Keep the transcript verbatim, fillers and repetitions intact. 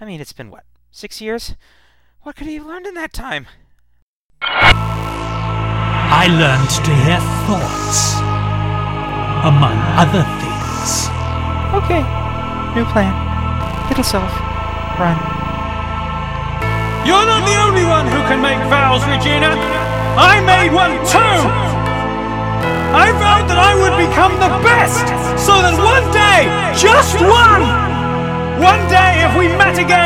I mean, it's been, what, six years? What could he have learned in that time? I learned to hear thoughts, among other things. Okay, new plan. It'll solve. Run. You're not the only one who can make vows, Regina. I made one too! I vowed that I would become the best, so that one day, just one, one day if we met again,